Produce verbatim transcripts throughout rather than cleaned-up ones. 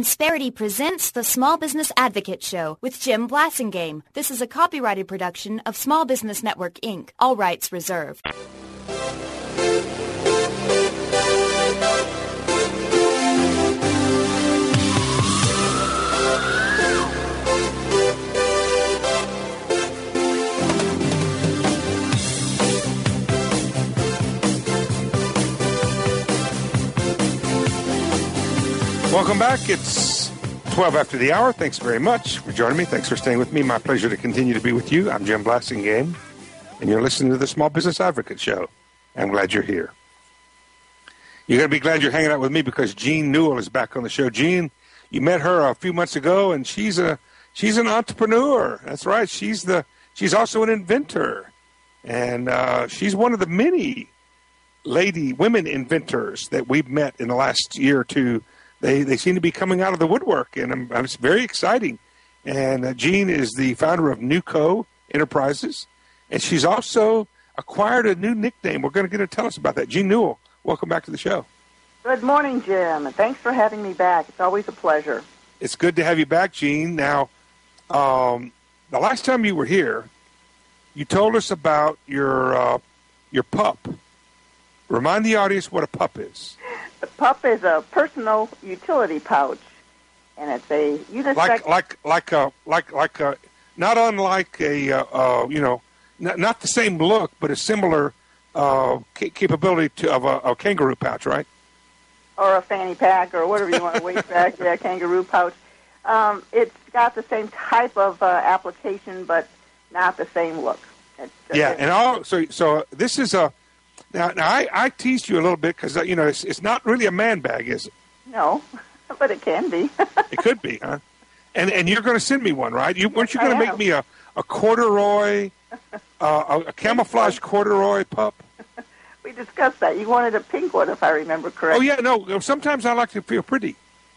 Insperity presents the Small Business Advocate Show with Jim Blasingame. This is a copyrighted production of Small Business Network, Incorporated. All rights reserved. Welcome back. It's twelve after the hour. Thanks very much for joining me. Thanks for staying with me. My pleasure to continue to be with you. I'm Jim Blasingame, and you're listening to the Small Business Advocate Show. I'm glad you're here. You're going to be glad you're hanging out with me because Jean Newell is back on the show. Jean, you met her a few months ago, and she's a she's an entrepreneur. That's right. She's the she's also an inventor, and uh, she's one of the many lady women inventors that we've met in the last year or two. They they seem to be coming out of the woodwork, and I'm, I'm, it's very exciting. And uh, Jean is the founder of Newco Enterprises, and she's also acquired a new nickname. We're going to get her to tell us about that. Jean Newell, welcome back to the show. Good morning, Jim, and thanks for having me back. It's always a pleasure. It's good to have you back, Jean. Now, um, the last time you were here, you told us about your uh, your pup. Remind the audience what a pup is. The pup is a personal utility pouch, and it's a unisex. Like like like a like like a not unlike a uh, uh, you know not, not the same look, but a similar uh, ca- capability to of a, a kangaroo pouch, right? Or a fanny pack, or whatever you want to waist back. Yeah, kangaroo pouch. Um, it's got the same type of uh, application, but not the same look. It's, yeah, it's, and all so so this is a. Now, now I, I teased you a little bit because, uh, you know, it's, it's not really a man bag, is it? No, but it can be. It could be, huh? And and you're going to send me one, right? You, weren't you going to make me a, a corduroy, uh, a, a camouflage corduroy pup? We discussed that. You wanted a pink one, if I remember correctly. Oh, yeah, no. Sometimes I like to feel pretty.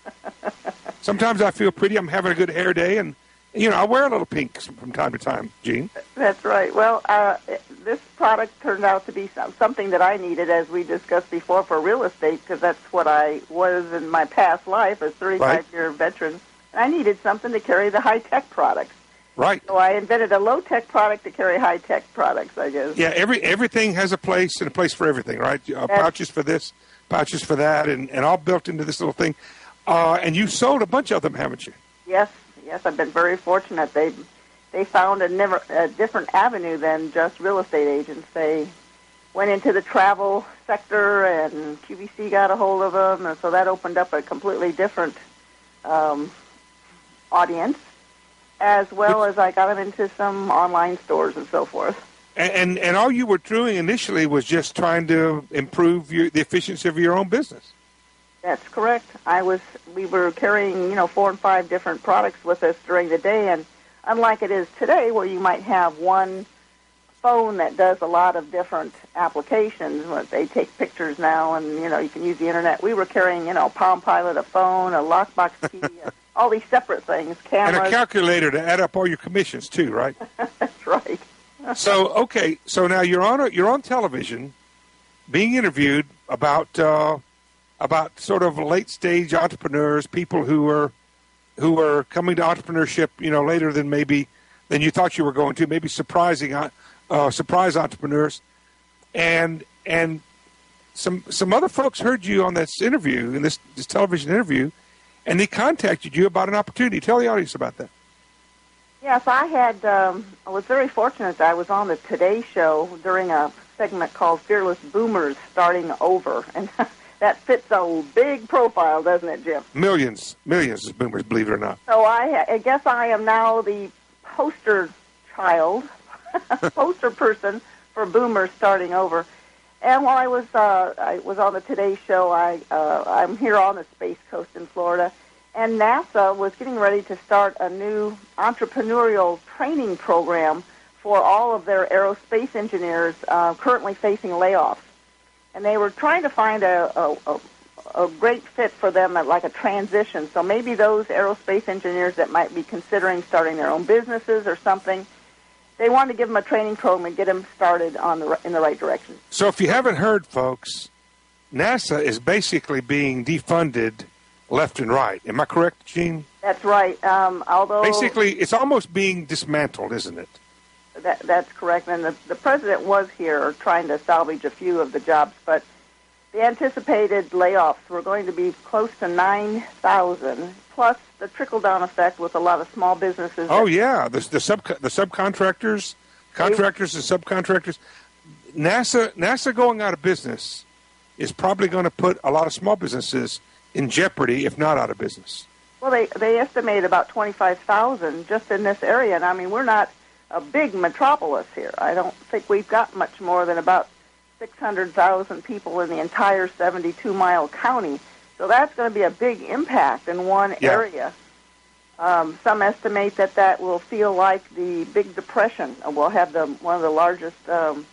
Sometimes I feel pretty. I'm having a good hair day, and, you know, I wear a little pink from time to time, Jean. That's right. Well, uh, this product turned out to be something that I needed, as we discussed before, for real estate, because that's what I was in my past life, a thirty-five-year right. veteran. And I needed something to carry the high-tech products. Right. So I invented a low-tech product to carry high-tech products, I guess. Yeah, every everything has a place and a place for everything, right? Uh, pouches for this, pouches for that, and, and all built into this little thing. Uh, and you sold a bunch of them, haven't you? Yes. Yes, I've been very fortunate. They they found a, never, a different avenue than just real estate agents. They went into the travel sector, and Q V C got a hold of them, and so that opened up a completely different um, audience, as well as I got them into some online stores and so forth. And, and, and all you were doing initially was just trying to improve your, the efficiency of your own business. That's correct. I was. We were carrying, you know, four and five different products with us during the day, and unlike it is today, where you might have one phone that does a lot of different applications. They take pictures now, and you know, you can use the internet. We were carrying, you know, Palm Pilot, a phone, a lockbox key, all these separate things, cameras, and a calculator to add up all your commissions too, right? That's right. So okay, so now you're on a, you're on television, being interviewed about. Uh, about sort of late-stage entrepreneurs, people who are who are coming to entrepreneurship, you know, later than maybe than you thought you were going to, maybe surprising uh, surprise entrepreneurs, and and some some other folks heard you on this interview, in this, this television interview, and they contacted you about an opportunity. Tell the audience about that. Yes, I had. Um, I was very fortunate that I was on the Today Show during a segment called "Fearless Boomers Starting Over," and that fits a big profile, doesn't it, Jim? Millions, millions of boomers, believe it or not. So I, I guess I am now the poster child, poster person for boomers starting over. And while I was uh, I was on the Today Show, I uh, I'm here on the Space Coast in Florida, and NASA was getting ready to start a new entrepreneurial training program for all of their aerospace engineers uh, currently facing layoffs. And they were trying to find a, a, a, a great fit for them, at like a transition. So maybe those aerospace engineers that might be considering starting their own businesses or something, they wanted to give them a training program and get them started on the in the right direction. So if you haven't heard, folks, NASA is basically being defunded left and right. Am I correct, Gene? That's right. Um, although basically, it's almost being dismantled, isn't it? That, that's correct. And the, the president was here trying to salvage a few of the jobs, but the anticipated layoffs were going to be close to nine thousand, plus the trickle-down effect with a lot of small businesses. Oh, yeah, the, the, sub, the subcontractors, contractors and subcontractors. NASA, NASA going out of business is probably going to put a lot of small businesses in jeopardy, if not out of business. Well, they, they estimate about twenty-five thousand just in this area, and I mean, we're not a big metropolis here. I don't think we've got much more than about six hundred thousand people in the entire seventy-two mile county. So that's going to be a big impact in one yeah. area. Um, some estimate that that will feel like the Big Depression. We'll have the one of the largest, um,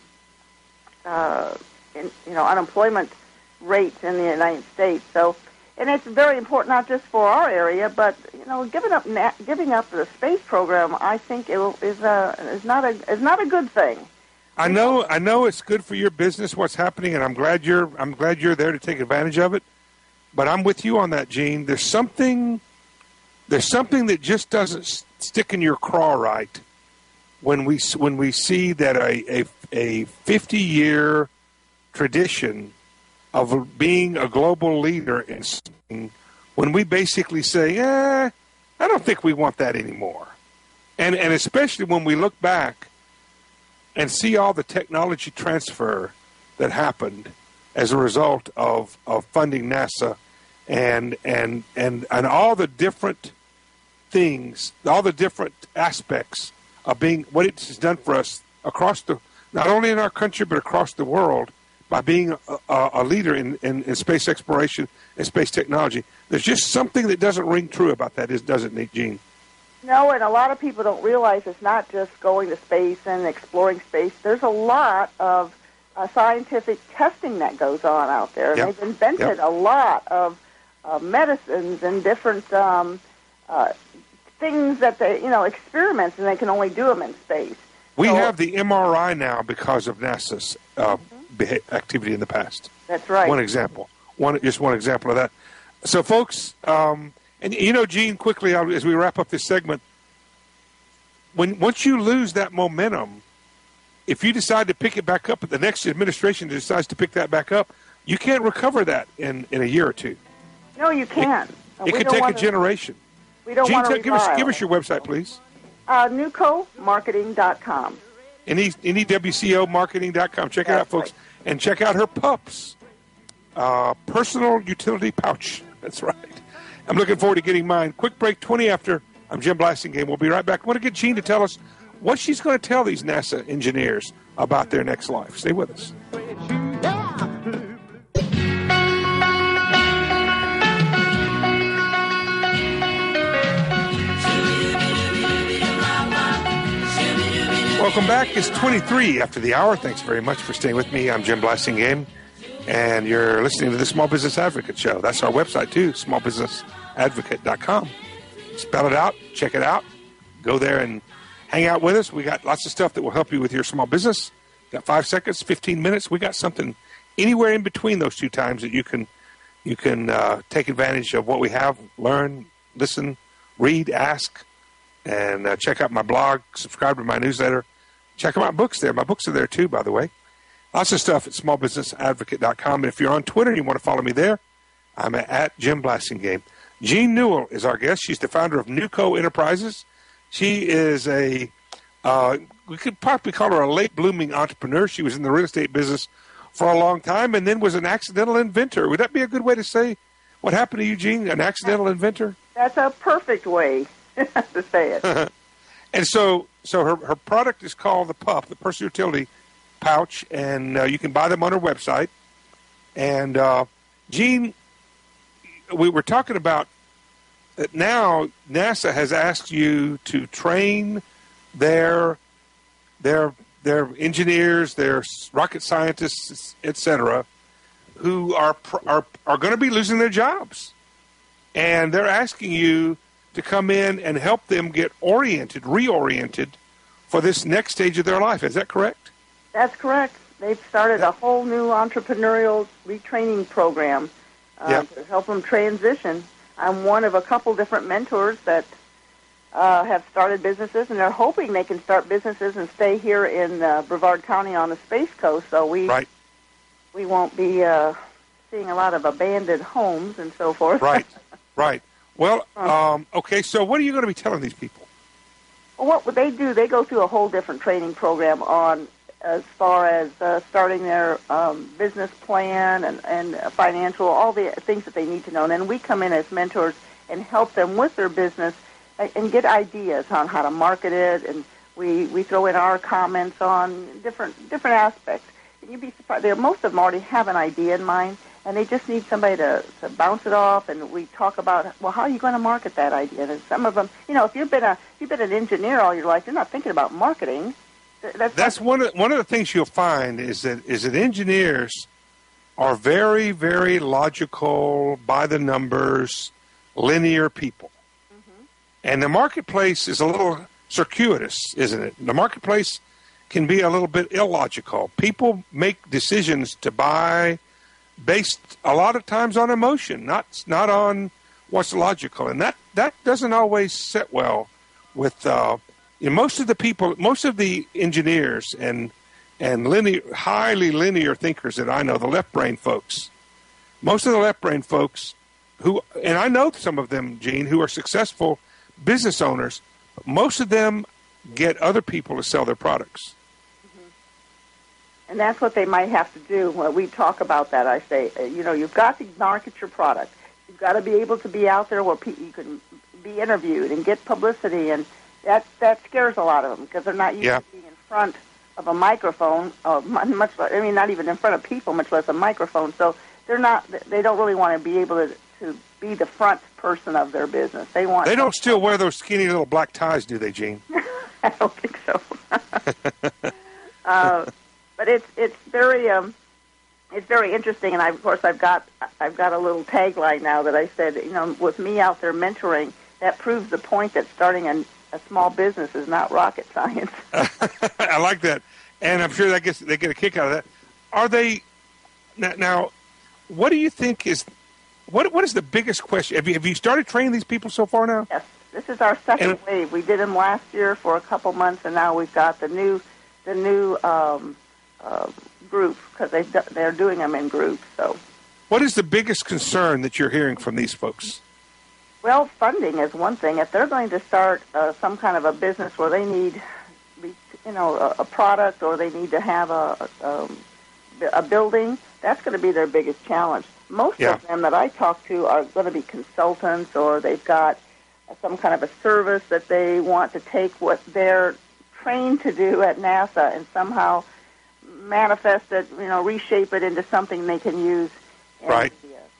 uh, in, you know, unemployment rates in the United States. So, and it's very important not just for our area, but you know, giving up na- giving up the space program, I think it will, is a is not a is not a good thing. I know, I know it's good for your business what's happening, and I'm glad you're I'm glad you're there to take advantage of it. But I'm with you on that, Gene. There's something there's something that just doesn't stick in your craw right when we when we see that a a, a fifty year tradition of being a global leader in something, when we basically say, eh, I don't think we want that anymore. And and especially when we look back and see all the technology transfer that happened as a result of, of funding NASA and and and and all the different things, all the different aspects of being what it's done for us across the, not only in our country but across the world, by being a, a leader in, in, in space exploration and space technology. There's just something that doesn't ring true about that, doesn't it, Gene? No, and a lot of people don't realize it's not just going to space and exploring space. There's a lot of uh, scientific testing that goes on out there. Yep. They've invented Yep. a lot of uh, medicines and different um, uh, things that they, you know, experiments, and they can only do them in space. We so, have the M R I now because of NASA's uh, mm-hmm. beha- activity in the past. That's right. One example. One, just one example of that. So, folks, um, and you know, Gene, quickly as we wrap up this segment, when once you lose that momentum, if you decide to pick it back up, but the next administration decides to pick that back up, you can't recover that in, in a year or two. No, you can't. It, it could take a generation. We don't Gene, want to give us give us your website, please. Uh, Newco Marketing dot com. N E W C O Marketing dot com. Check it out, folks. Right. And check out her pups. Uh, personal utility pouch. That's right. I'm looking forward to getting mine. Quick break, twenty after. I'm Jim Blasingame. We'll be right back. I want to get Gene to tell us what she's going to tell these NASA engineers about their next life. Stay with us. Welcome back. It's twenty-three after the hour. Thanks very much for staying with me. I'm Jim Blasingame, and you're listening to the Small Business Advocate Show. That's our website, too, small business advocate dot com. Spell it out. Check it out. Go there and hang out with us. We got lots of stuff that will help you with your small business. Got five seconds, fifteen minutes. We got something anywhere in between those two times that you can you can uh, take advantage of what we have, learn, listen, read, ask, and uh, check out my blog, subscribe to my newsletter. Check out my books there. My books are there, too, by the way. Lots of stuff at small business advocate dot com. And if you're on Twitter and you want to follow me there, I'm at Jim Blasingame. Jean Newell is our guest. She's the founder of Newco Enterprises. She is a, uh, we could probably call her a late-blooming entrepreneur. She was in the real estate business for a long time and then was an accidental inventor. Would that be a good way to say what happened to you, Jean, an accidental inventor? That's a perfect way to say it. And so so her, her product is called the P U P, the Personal Utility Pouch, and uh, you can buy them on her website. And, uh, Jean, we were talking about that now NASA has asked you to train their their their engineers, their rocket scientists, et cetera, who are are are going to be losing their jobs, and they're asking you to come in and help them get oriented, reoriented for this next stage of their life. Is that correct? That's correct. They've started a whole new entrepreneurial retraining program uh, yep. to help them transition. I'm one of a couple different mentors that uh, have started businesses, and they're hoping they can start businesses and stay here in uh, Brevard County on the Space Coast, so we right. we won't be uh, seeing a lot of abandoned homes and so forth. Right, right. Well, um, okay, so what are you going to be telling these people? Well, what they do, they go through a whole different training program on as far as uh, starting their um, business plan and, and financial, all the things that they need to know. And then we come in as mentors and help them with their business and, and get ideas on how to market it. And we, we throw in our comments on different different aspects. And you'd be surprised. They're, most of them already have an idea in mind, and they just need somebody to, to bounce it off. And we talk about, well, how are you going to market that idea? And some of them, you know, if you've been a if you've been an engineer all your life, you're not thinking about marketing. That's, That's one of one of the things you'll find is that is that engineers are very, very logical, by the numbers, linear people, mm-hmm. and the marketplace is a little circuitous, isn't it? The marketplace can be a little bit illogical. People make decisions to buy based a lot of times on emotion, not not on what's logical, and that that doesn't always sit well with. Uh, You know, most of the people, most of the engineers and and linear, highly linear thinkers that I know, the left brain folks, most of the left brain folks who, and I know some of them, Gene, who are successful business owners, most of them get other people to sell their products. Mm-hmm. And that's what they might have to do. When we talk about that, I say, you know, you've got to market your product. You've got to be able to be out there where you can be interviewed and get publicity, and That that scares a lot of them because they're not used yeah. to being in front of a microphone, or much less, I mean, not even in front of people, much less a microphone. So they're not. They don't really want to be able to, to be the front person of their business. They want. They don't still wear those skinny little black ties, do they, Gene? I don't think so. uh, but it's it's very um, it's very interesting, and I, of course I've got I've got a little tagline now that I said, you know, with me out there mentoring, that proves the point that starting a A small business is not rocket science. I like that, and I'm sure that gets they get a kick out of that. Are they now? now what do you think is what? What is the biggest question? Have you, have you started training these people so far now? Yes, this is our second and, wave. We did them last year for a couple months, and now we've got the new the new um, uh, group because they they're doing them in groups. So, what is the biggest concern that you're hearing from these folks? Well, funding is one thing. If they're going to start uh, some kind of a business where they need, you know, a, a product or they need to have a, a, a building, that's going to be their biggest challenge. Most yeah. of them that I talk to are going to be consultants, or they've got some kind of a service that they want to take what they're trained to do at NASA and somehow manifest it, you know, reshape it into something they can use. Right.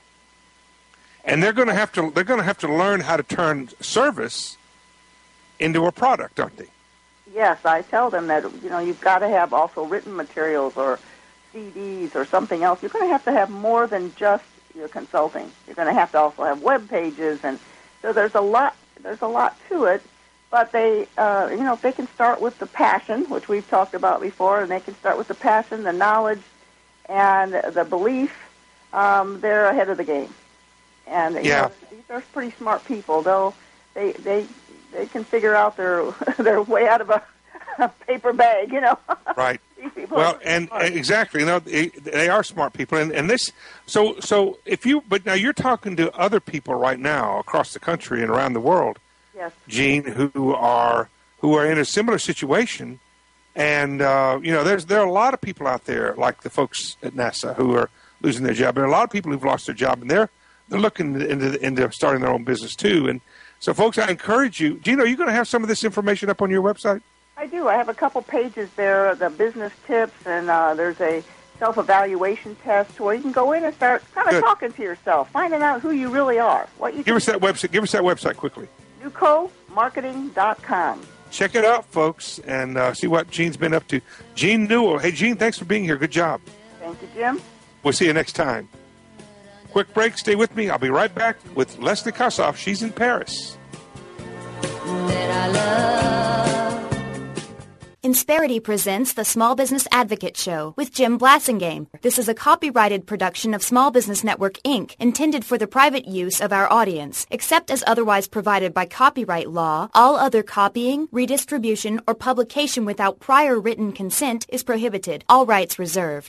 And they're going to have to they're going to have to learn how to turn service into a product, aren't they? Yes, I tell them that, you know, you've got to have also written materials or C Ds or something else. You're going to have to have more than just your consulting. You're going to have to also have web pages, and so there's a lot there's a lot to it. But they, uh, you know, if they can start with the passion, which we've talked about before, and they can start with the passion, the knowledge, and the belief, um, they're ahead of the game. And you yeah. know, these are pretty smart people. They'll they they they can figure out their their way out of a, a paper bag, you know. Right. These people well, are and, smart. and exactly, you know, they, they are smart people, and and this. So so if you, but now you're talking to other people right now across the country and around the world, yes, Gene, who are who are in a similar situation, and uh, you know, there's there are a lot of people out there like the folks at NASA who are losing their job, and a lot of people who've lost their job, and they're They're looking into, into starting their own business, too. And so, folks, I encourage you. Gino, are you going to have some of this information up on your website? I do. I have a couple pages there, the business tips, and uh, there's a self-evaluation test where you can go in and start kind of Good. talking to yourself, finding out who you really are. What you Give us that website. Give us that website quickly. Newco Marketing dot com. Check it out, folks, and uh, see what Gene's been up to. Gene Newell. Hey, Gene, thanks for being here. Good job. Thank you, Jim. We'll see you next time. Quick break. Stay with me. I'll be right back with Leslie Kossoff. She's in Paris. In Insperity presents the Small Business Advocate Show with Jim Blasingame. This is a copyrighted production of Small Business Network, Incorporated, intended for the private use of our audience. Except as otherwise provided by copyright law, all other copying, redistribution, or publication without prior written consent is prohibited. All rights reserved.